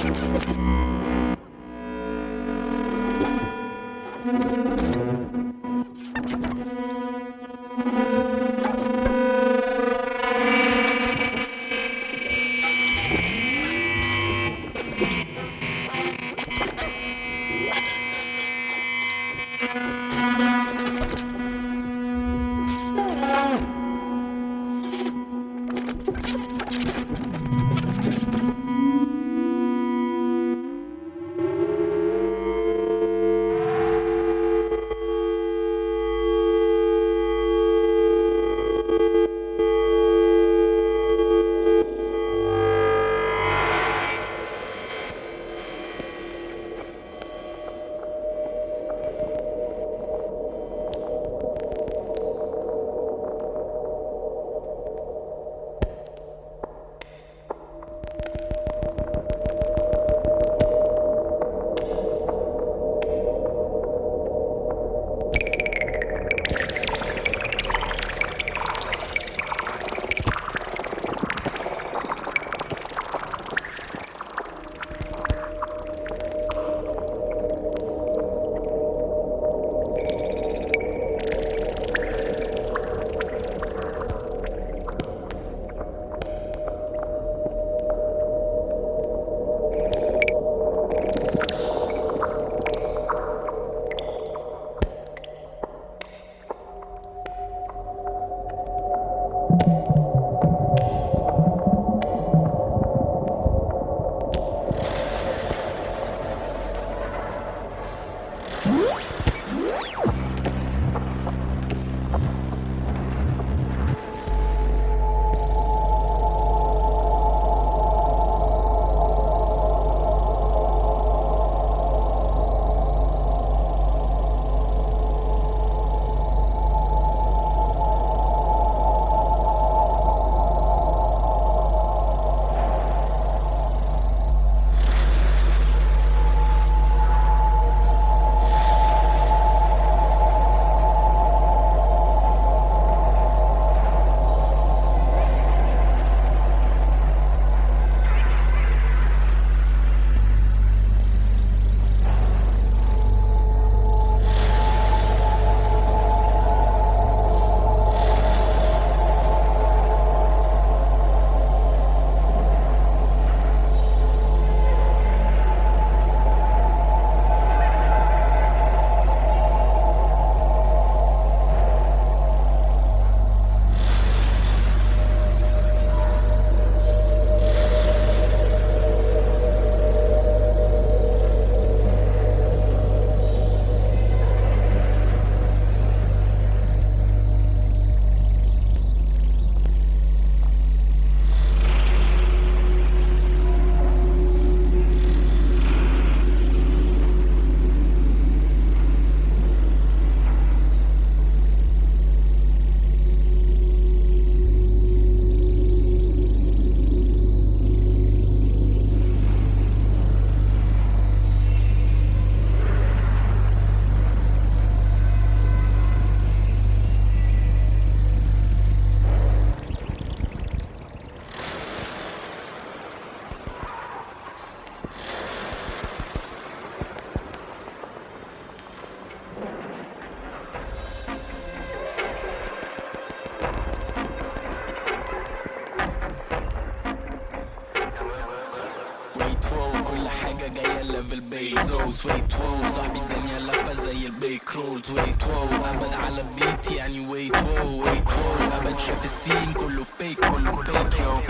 ليفل بيزو سويت وو صاحبي الدنيا لفة زي البيك رولز ويت وو ابد على بيت يعني ويت وو ويت وو ابد شاف السين كله فيك كله فيك يو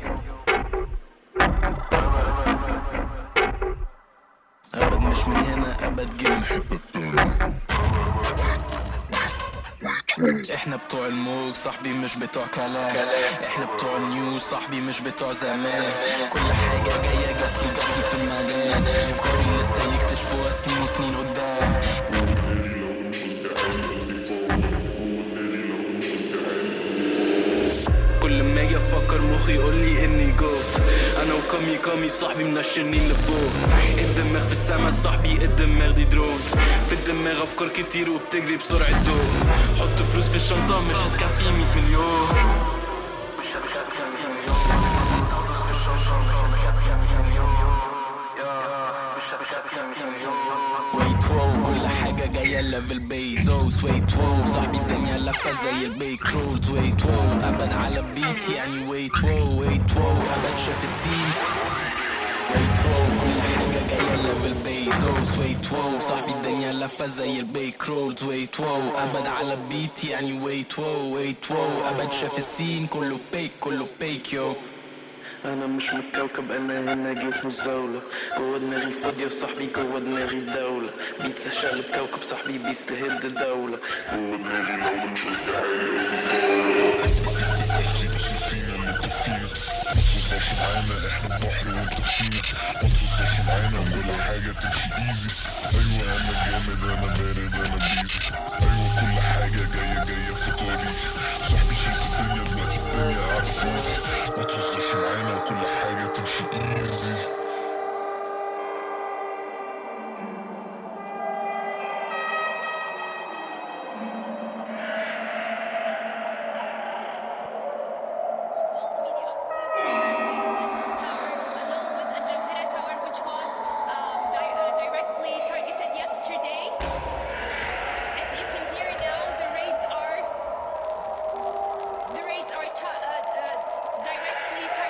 ابد مش من هنا ابد جيب الحب احنا بتوع الموج صاحبي مش بتوع كلام احنا بتوع النيوز صاحبي مش بتوع زمان كل حاجة جاية جاتلي في المجال افكاري لسه يكتشفوها سنين وسنين قدام كل ما اجي افكر مخي يقولي اني جوت انا وكامي كامي صاحبي منشرنين لفوق الدماغ في السما صاحبي الدماغ دي درون في الدماغ افكار كتير وبتجري بسرعة ضوء حط فلوس في الشنطة مش هتكفي 100 مليون وو كل حاجة جاية ليفل بيزوس ويت وو صاحبي الدنيا لفة زي البيك رولز ويت وو أبد على بيت يعني ويت وو ويت وو أبد شاف السين ويت وو كل حاجة جاية ليفل بيزوس ويت وو صاحبي الدنيا لفة زي البيك رولز ويت وو أبد على بيت يعني ويت وو ويت وو أبد شاف السين كله فيك يو انا مش من الكوكب انا هنا جيت مزاولة جوا دماغي فاضية صاحبي جوا دماغي دولة بيتس شغل كوكب صاحبي بيستهد الدولة جوا دماغي دولة مش مستحيل معانا احنا البحر وانت فينا ما تخش معانا وكل حاجة تمشي ايزي ايوه انا جامد انا بارد انا بيزي ايوه كل حاجة جاية في طريقي صاحبي شايف الدنيا دلوقتي الدنيا عارف ايزي ما تخش معانا وكل حاجة تمشي ايزي directly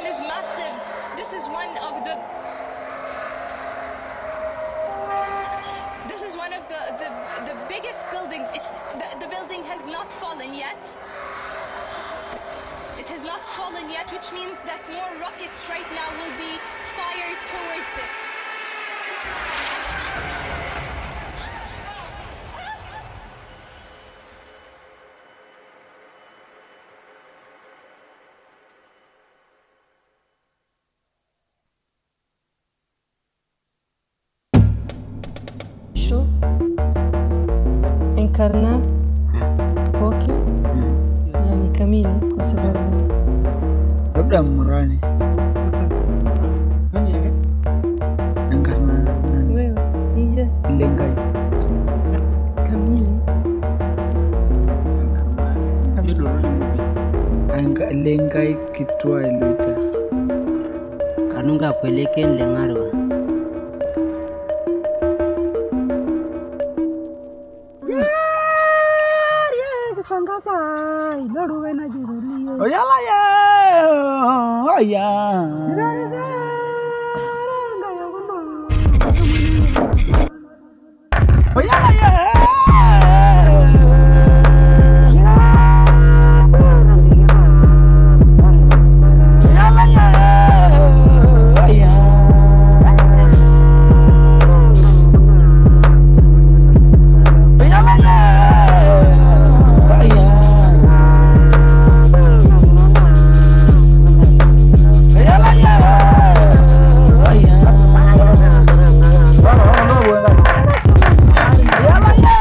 is massive. This is one of the biggest buildings. The building has not fallen yet. It has not fallen yet, which means that more rockets right now will be fired towards it. Encarnar Poki yani kamili kwa sababu labda Murani encarnar wewe ile Lengai kamili Lengai kitwa ilita kanunga kweleke Lengarwa oyala ya oya oyala ya Yalla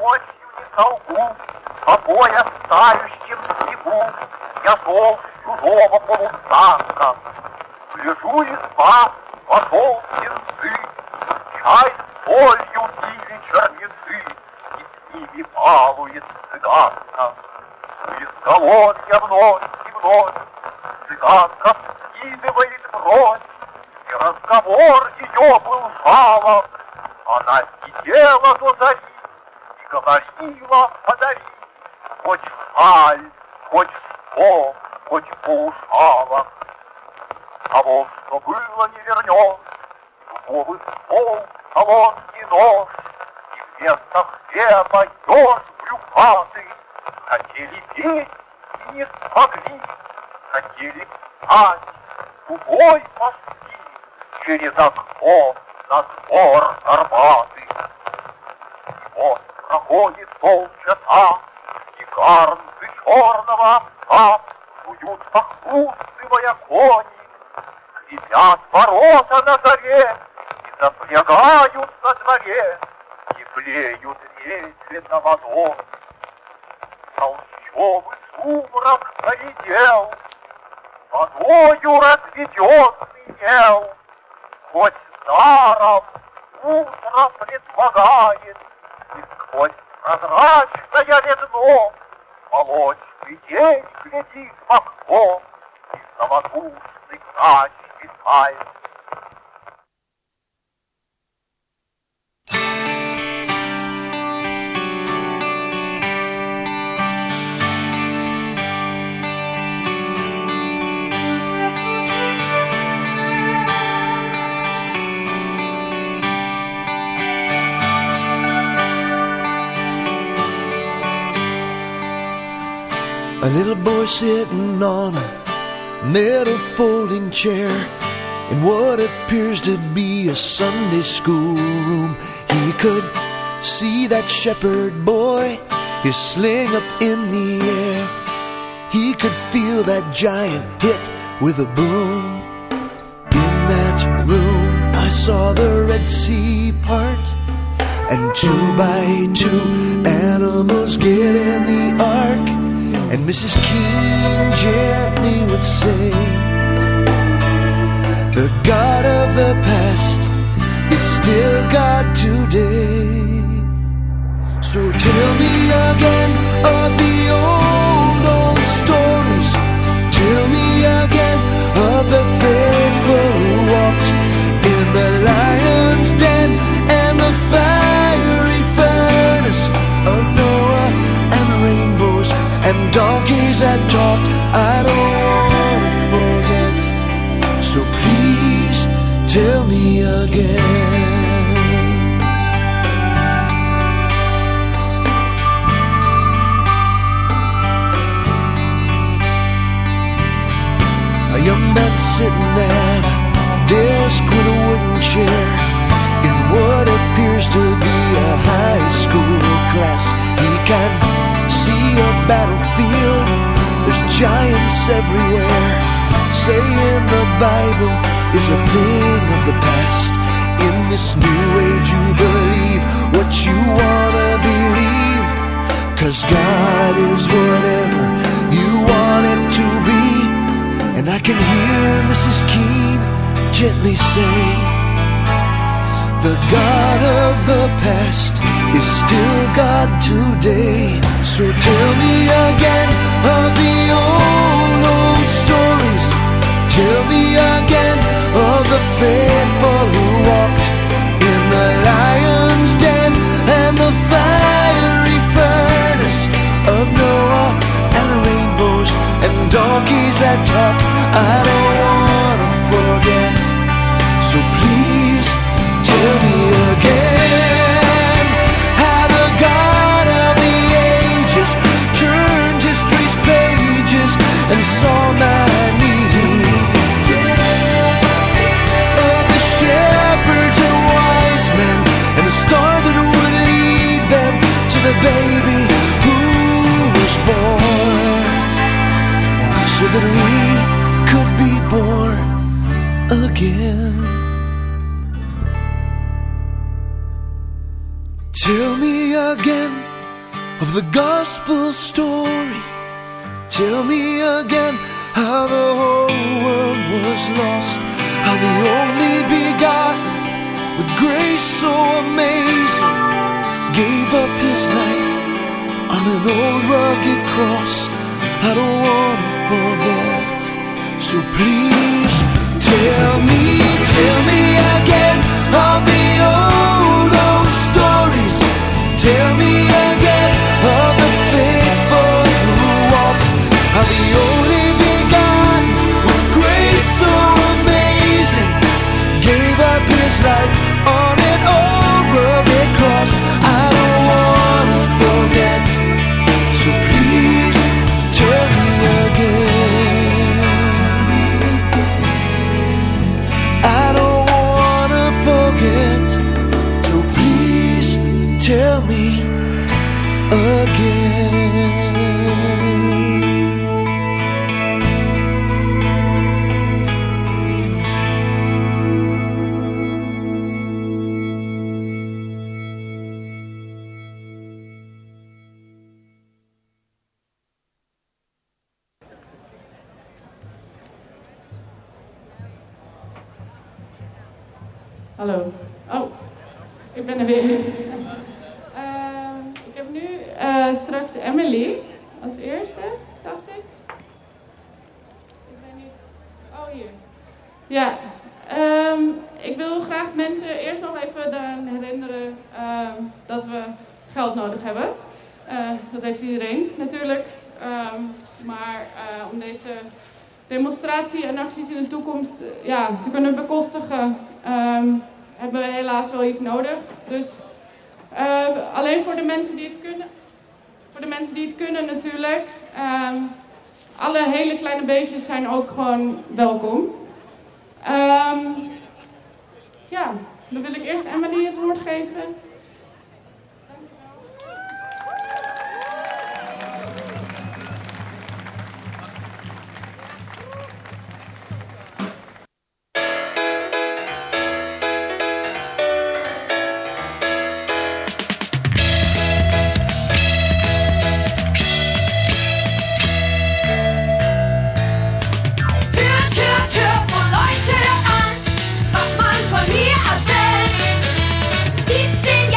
ночью не солгу, по пояс тающим снегу я шел с чужого полустанка. Гляжу, изба, вошел птенцы, чай с солью пили черницы, и с ними балует цыганка. Изголовья вновь и вновь цыганка скидывает бровь, и разговор ее был жалоб. Она сидела до зари и говорила: подари хоть сталь, хоть стол, хоть полушалок. Того, что было, не вернешь, дубовый стол, соломкий нож, и вместо хлеба еж брюхатый. Хотели петь и не смогли, хотели писать, тупой пошли через окно на двор Арбаты. И вот проходит полчаса, и гарнцы черного овса жуют, похрустывая кони, скрипят ворота на заре и запрягают на дворе, теплеют медленно водой. Толщовый сумрак поредел, водою разведенный мел, хоть даром утро предлагает, и сквозь прозрачное редно молочный день глядит в окно, и самодушный грач читает. A little boy sitting on a metal folding chair in what appears to be a Sunday school room. He could see that shepherd boy, his sling up in the air. He could feel that giant hit with a broom. In that room I saw the Red Sea part, and 2 by 2 animals get in the ark. And Mrs. King gently would say, the God of the past is still God today. So tell me again of the old stories. Tell me again of the faithful who walked in the lion's den and the fiery furnace of Noah and rainbows and donkeys that talked. I don't want to forget, so please tell me again. A young man sitting at a desk with a wooden chair in what appears to be a high school class. He can see a battlefield, there's giants everywhere. Saying the Bible is a thing of the past. In this new age you believe what you wanna believe, 'cause God is whatever you want it to be. And I can hear Mrs. Keene gently say, the God of the past is still God today. So tell me again of the old stories. Tell me again of the faithful who walked in the lion's den and the fiery furnace of Noah and rainbows and donkeys that talk. I don't want to forget, so please tell me again how the God of the ages turned history's pages and saw my needs. Of the shepherds and wise men and the star that would lead them to the baby who was born, so that we could be born again. Tell me again of the gospel story. Tell me again how the whole world was lost, how the only begotten with grace so amazing gave up his life on an old rugged cross. I don't want to forget, so please tell me again of the old stories. Tell me again of the faithful who walked, how the only begotten with grace so amazing gave up his life on an old rugged cross. I don't want to forget, so please tell me again. I don't want to forget, so please tell me again. Hallo. Oh, ik ben er weer. Ik heb nu straks Emily als eerste, dacht ik. Ik ben niet... Oh, hier. Ja. Ik wil graag mensen eerst nog even eraan herinneren dat we geld nodig hebben. Dat heeft iedereen natuurlijk. Maar om deze demonstratie en acties in de toekomst te kunnen bekostigen, hebben we helaas wel iets nodig. Dus alleen voor de mensen die het kunnen. Voor de mensen die het kunnen natuurlijk. Alle hele kleine beetjes zijn ook gewoon welkom. Dan wil ik eerst Emily het woord geven. Von mir erzählt. 17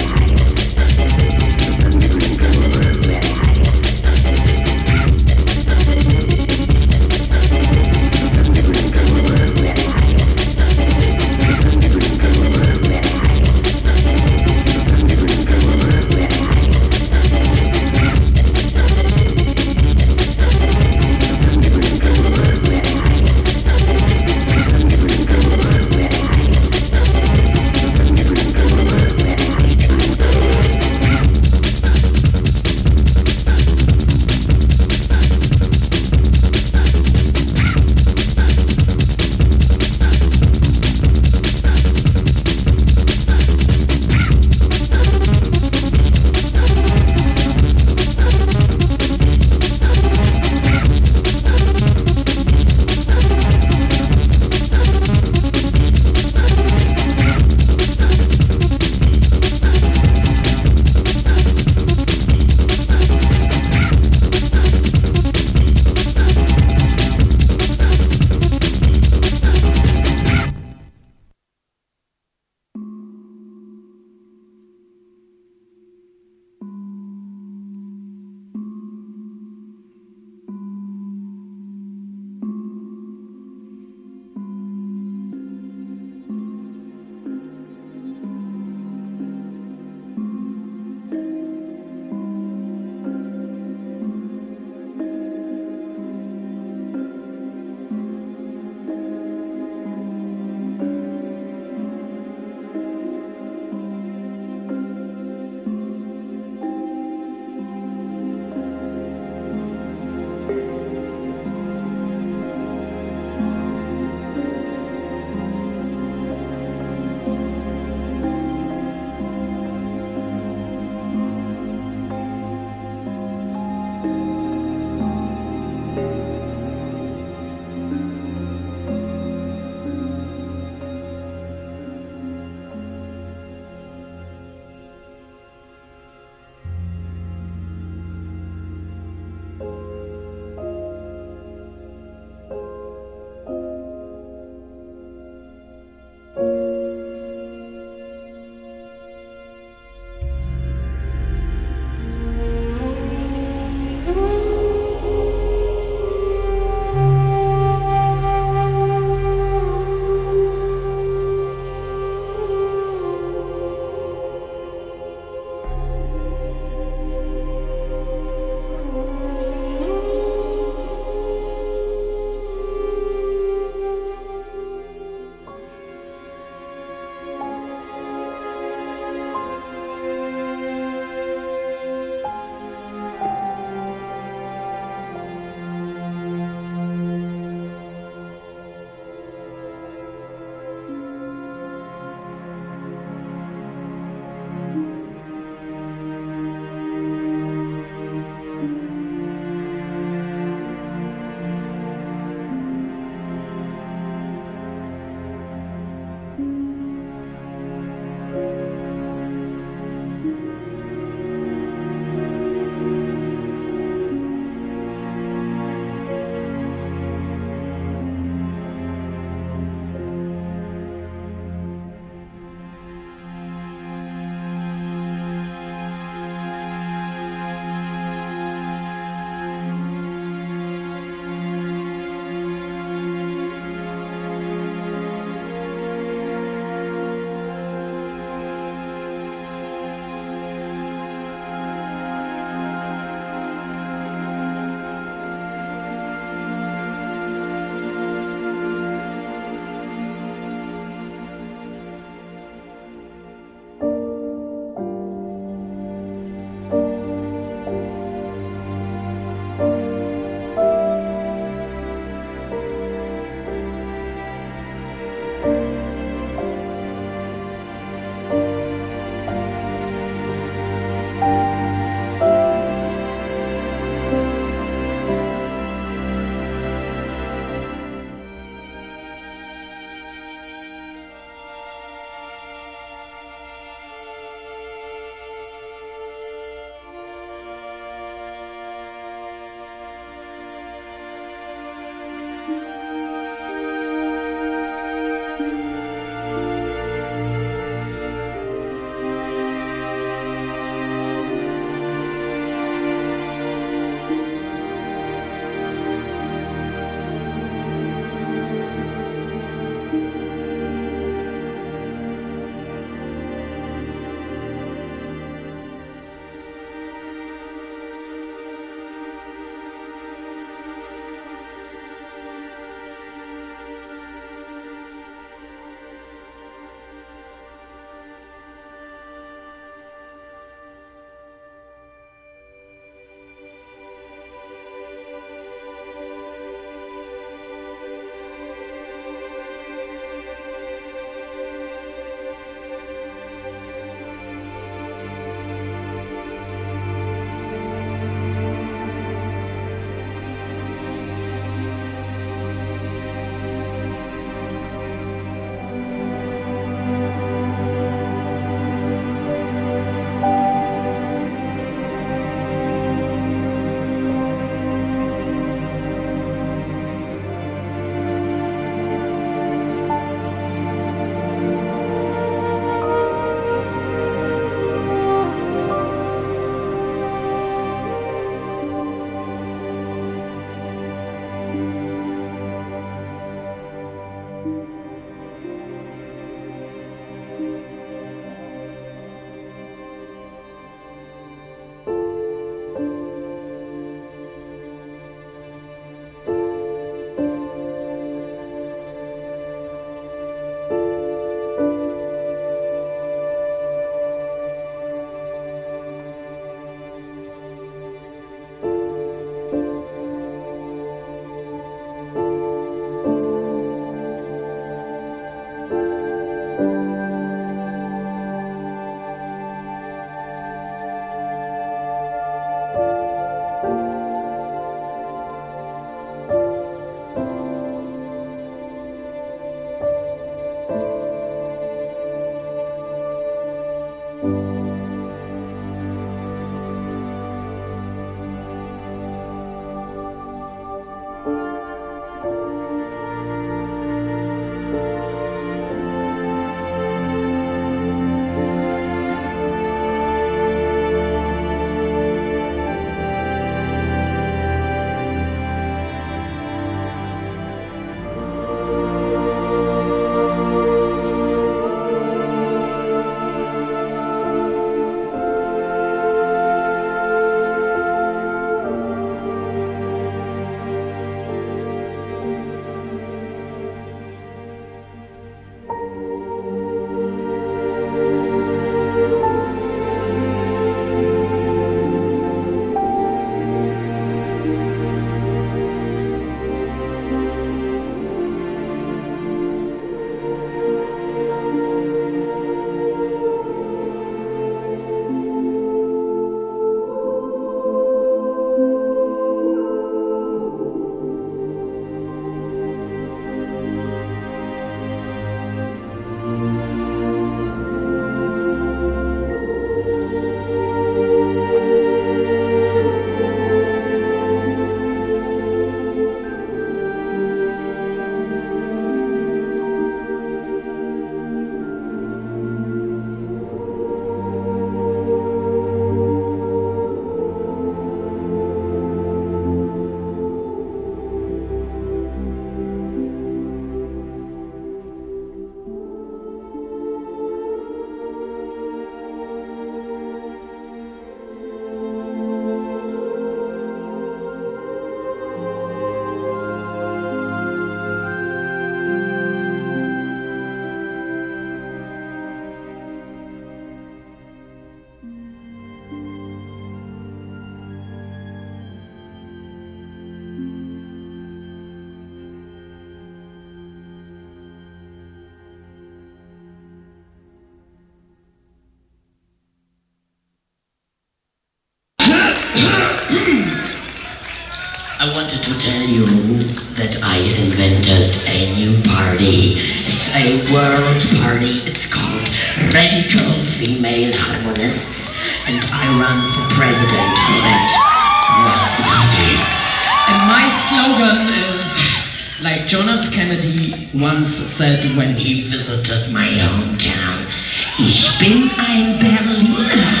to tell you that I invented a new party. It's a world party. It's called Radical Female Harmonists, and I run for president for that party. And my slogan is, like John F. Kennedy once said when he visited my hometown, Ich bin ein Berliner.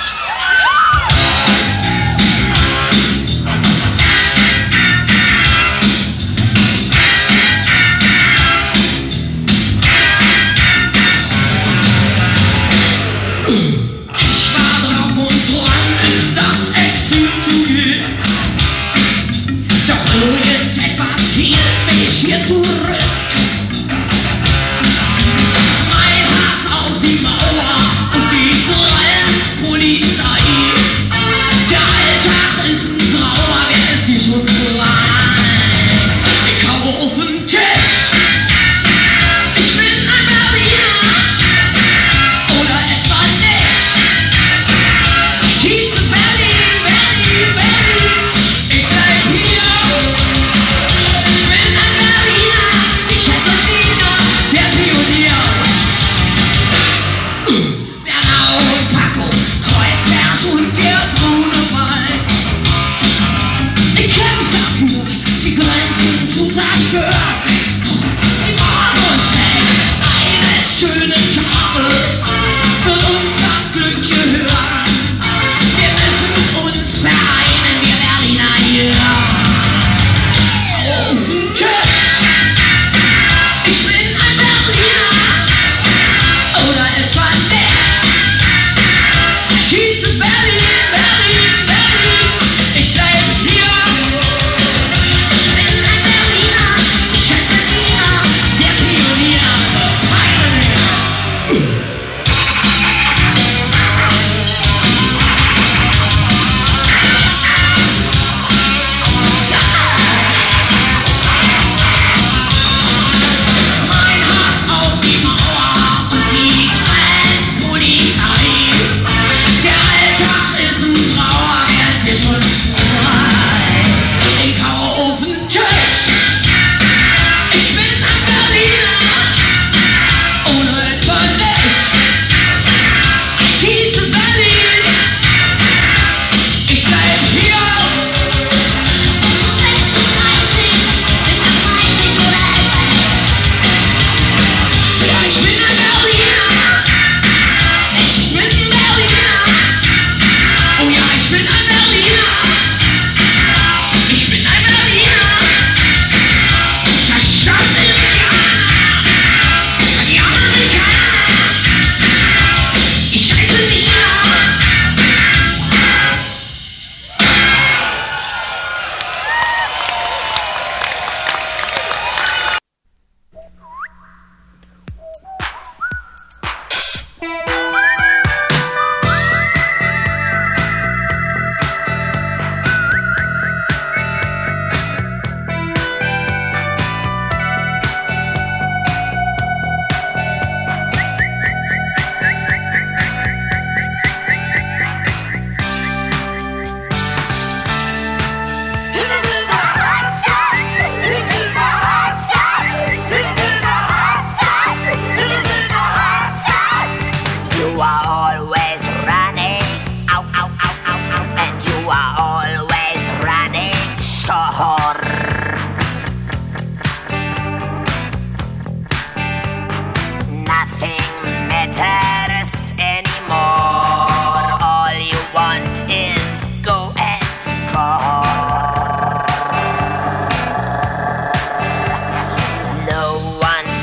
Hier zurück. Mein Hass auf die Mauer und die Grenzpolizei. Der Alltag ist ein Trauer, wer ist hier schon frei? Ich hau auf den Tisch. Ich bin ein Berliner oder etwa nicht. Ich hieße Berlin, Berlin, Berlin. Ich bleib hier.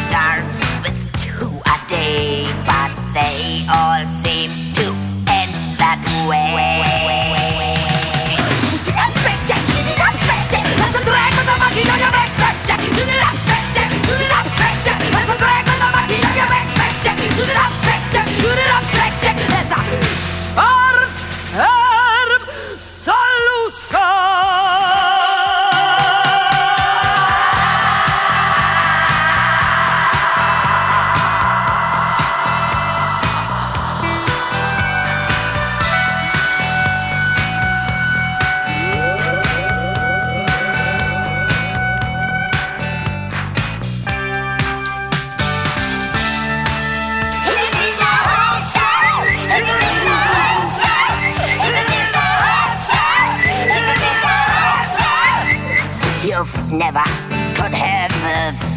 They all seem to end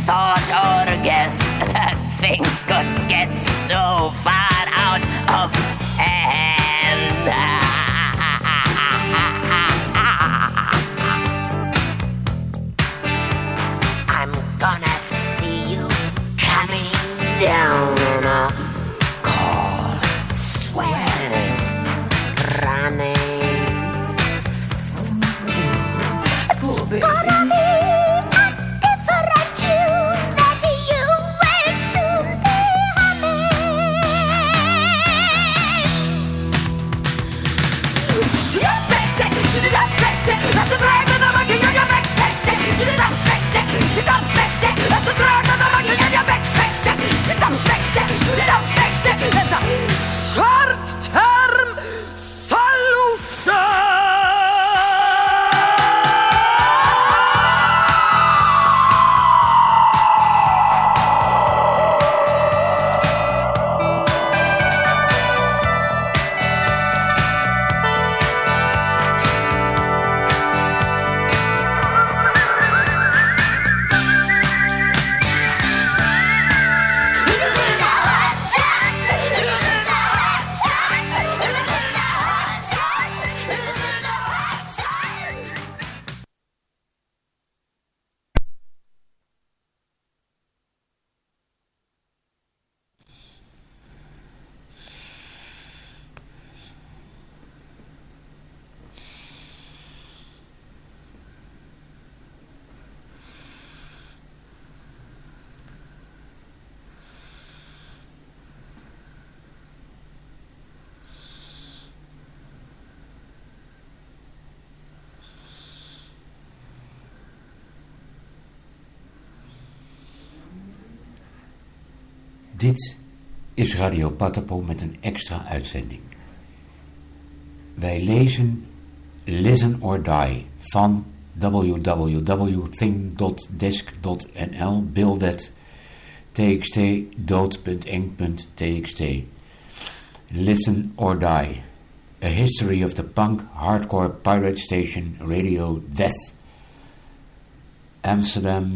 thought or guessed that things could get so far out of hand. I'm gonna see you coming down in a cold sweat, running. Poor baby. Short-term solution! Dit is Radio Patapo met een extra uitzending. Wij lezen Listen or Die van www.thing.desk.nl Bildet txt dood.eng.txt. Listen or Die, a history of the punk hardcore pirate station Radio Death. Amsterdam 1985-1987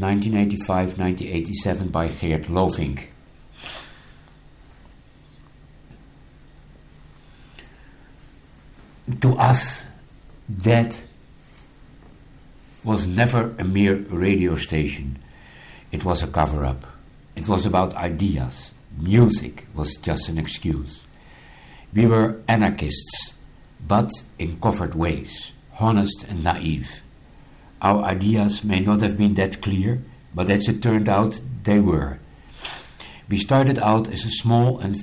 by Geert Lovink. To us, that was never a mere radio station. It was a cover-up. It was about ideas. Music was just an excuse. We were anarchists, but in covert ways, honest and naive. Our ideas may not have been that clear, but as it turned out, they were. We started out as small and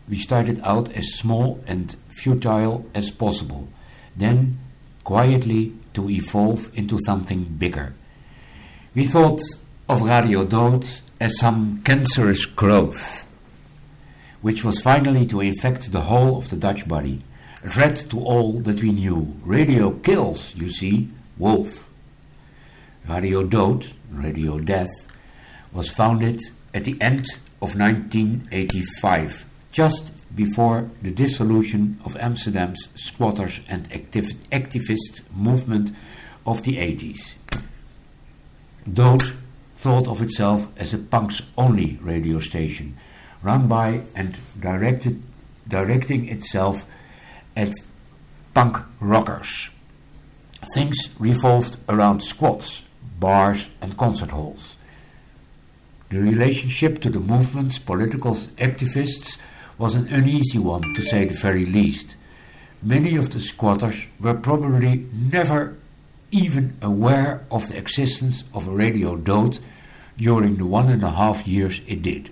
futile as possible, then quietly to evolve into something bigger. We thought of Radio Dood as some cancerous growth, which was finally to infect the whole of the Dutch body, a threat to all that we knew. Radio kills, you see, wolf. Radio Dood, Radio Death, was founded at the end of 1985, just before the dissolution of Amsterdam's squatters and activist movement of the 80s. Dood thought of itself as a punks-only radio station, run by and directing itself at punk rockers. Things revolved around squats, bars and concert halls. The relationship to the movement's political activists was an uneasy one, to say the very least. Many of the squatters were probably never even aware of the existence of a Radio Dood during the 1.5 years it did.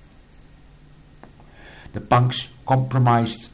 The punks comprised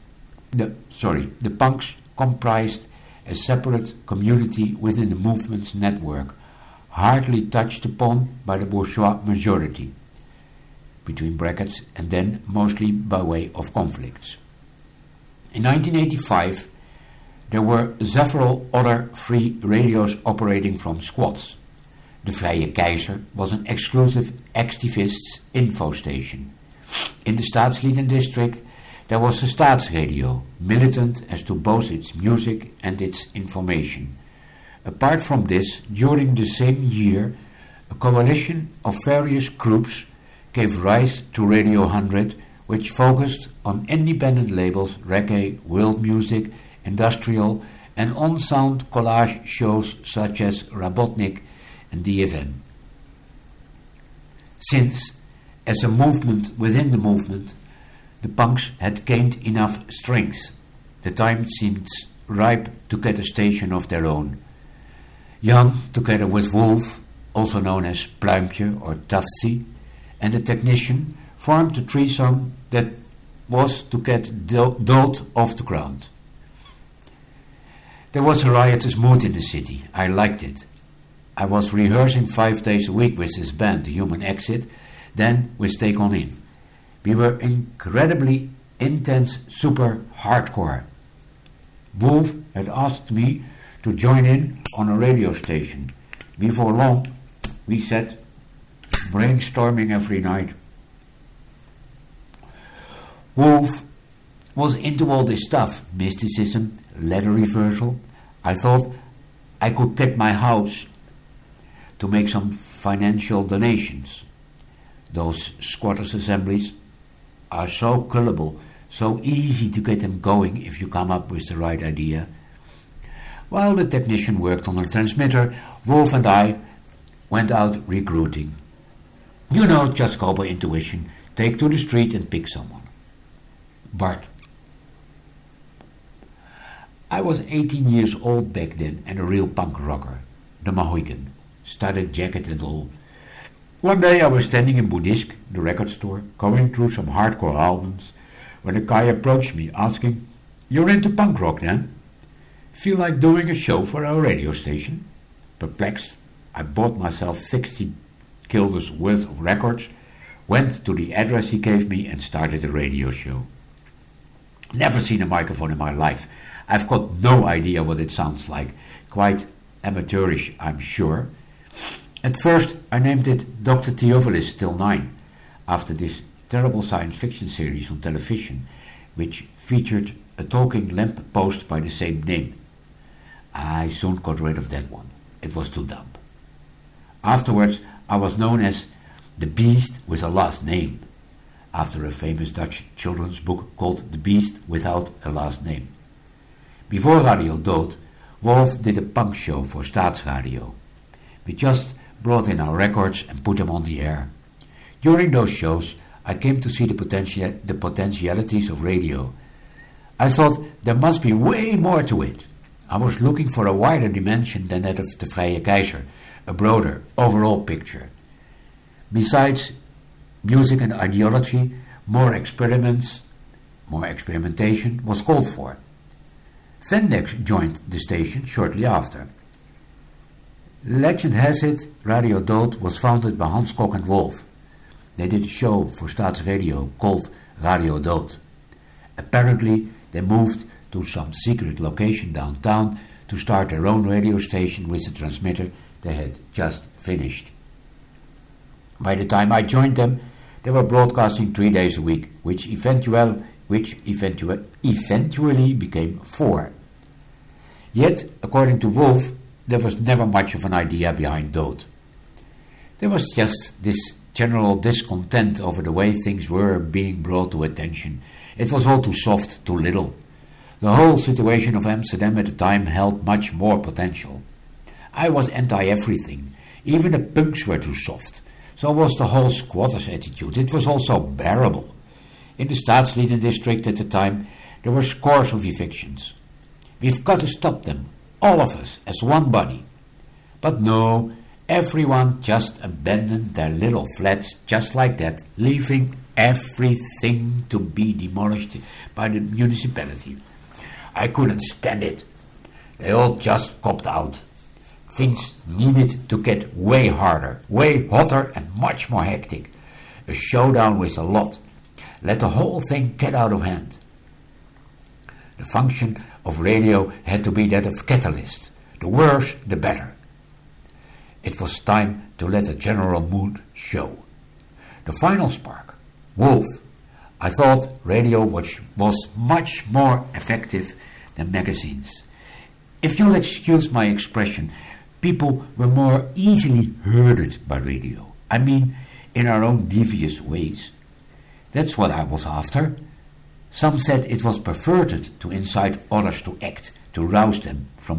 a separate community within the movement's network, hardly touched upon by the bourgeois majority, between brackets, and then mostly by way of conflicts. In 1985, there were several other free radios operating from squats. De Vrije Keizer was an exclusive activists info station. In the Staatslieden district, there was a Staatsradio, militant as to both its music and its information. Apart from this, during the same year, A coalition of various groups gave rise to Radio 100, which focused on independent labels, reggae, world music, industrial and on-sound collage shows such as Rabotnik and DFM. Since, as a movement within the movement, the punks had gained enough strength, the time seemed ripe to get a station of their own. Jan, together with Wolf, also known as Pluimpje or Tafsi, and the technician, formed a threesome that was to get Dood off the ground. There was a riotous mood in the city. I liked it. I was rehearsing 5 days a week with this band, The Human Exit, then with Take On In. We were incredibly intense, super hardcore. Wolf had asked me to join in on a radio station. Before long, we sat brainstorming every night. Wolf was into all this stuff, mysticism, letter reversal. I thought I could get my house to make some financial donations. Those squatters' assemblies are so gullible, so easy to get them going if you come up with the right idea. While the technician worked on the transmitter, Wolf and I went out recruiting. You know, just go by intuition, take to the street and pick someone. Bart. I was 18 years old back then and a real punk rocker, the Mohican, studded jacket and all. One day I was standing in Budisk, the record store, going through some hardcore albums, when a guy approached me asking, "You're into punk rock then? Feel like doing a show for our radio station?" Perplexed, I bought myself 60 guilders worth of records, went to the address he gave me and started a radio show. Never seen a microphone in my life. I've got no idea what it sounds like. Quite amateurish, I'm sure. At first, I named it Dr. Theophilus Till 9, after this terrible science fiction series on television, which featured a talking lamp post by the same name. I soon got rid of that one. It was too dumb. Afterwards, I was known as The Beast with a Last Name, after a famous Dutch children's book called The Beast Without a Last Name. Before Radio Dood, Wolf did a punk show for Staatsradio. We just brought in our records and put them on the air. During those shows, I came to see the potentialities of radio. I thought there must be way more to it. I was looking for a wider dimension than that of the Vrije Keizer, a broader, overall picture. Besides music and ideology, more experimentation was called for. Vendex joined the station shortly after. Legend has it, Radio Dood was founded by Hans Kok and Wolf. They did a show for Staatsradio called Radio Dood. Apparently, they moved to some secret location downtown to start their own radio station with the transmitter they had just finished. By the time I joined them, they were broadcasting 3 days a week, which eventually became 4. Yet, according to Wolf, there was never much of an idea behind Dood. There was just this general discontent over the way things were being brought to attention. It was all too soft, too little. The whole situation of Amsterdam at the time held much more potential. I was anti-everything. Even the punks were too soft. So was the whole squatters' attitude. It was also bearable. In the Staatslieden district at the time, there were scores of evictions. We've got to stop them, all of us, as one body. But no, everyone just abandoned their little flats just like that, leaving everything to be demolished by the municipality. I couldn't stand it. They all just copped out. Things needed to get way harder, way hotter and much more hectic. A showdown with the lot. Let the whole thing get out of hand. The function of radio had to be that of catalyst. The worse, the better. It was time to let the general mood show. The final spark, Wolf. I thought radio was much more effective than magazines. If you'll excuse my expression, people were more easily herded by radio. I mean, in our own devious ways. That's what I was after. Some said it was perverted to incite others to act, to rouse them from